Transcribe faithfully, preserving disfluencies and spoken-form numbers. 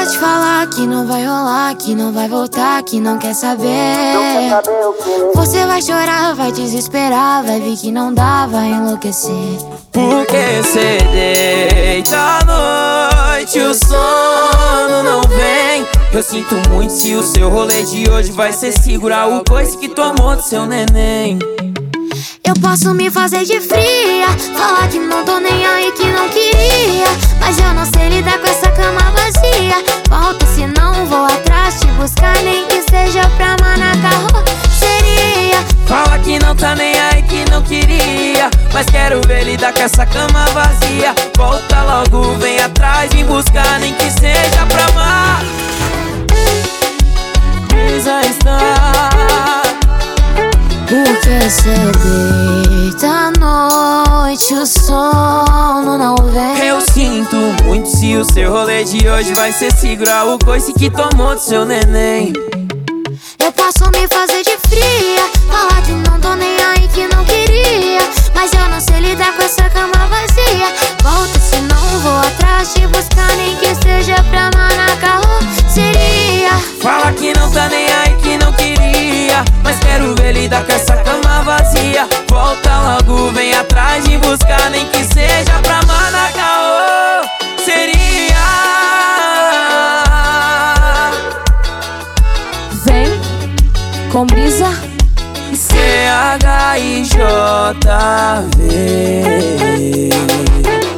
te falar que não vai rolar, que não vai voltar, que não quer saber. Não quer saber o quê? Você vai chorar, vai desesperar, vai ver que não dá, vai enlouquecer. Porque cê deita à noite, o sono não vem. Eu sinto muito se o seu rolê de hoje vai ser segurar o coice que tomou do seu neném. Eu posso me fazer de fria, falar que não tô nem aí, que não queria, mas eu não sei lidar com essa cama vazia. Volta, senão vou atrás te buscar, nem que seja pra amar na carroceria. Fala que não tá nem aí, que não queria, mas quero ver lidar com essa cama vazia. Volta logo, vem atrás, vem buscar, nem que seja pra amar. Brisa está. Porque cê deita à noite, o sono não vem. Eu sinto muito se o seu rolê de hoje vai ser segurar o coice que tomou do seu neném. Eu posso me fazer de fria, falar que não tô nem aí, que não queria, mas eu não sei lidar com essa cama vazia. Volta, senão vou atrás te buscar, nem que seja pra amar na carroceria. Fala que não tá nem aí, que não queria, mas quero ver lidar com essa cama vazia. Volta logo, vem atrás de buscar, nem que seja pra amar na carroceria. Vem com brisa C H I J V.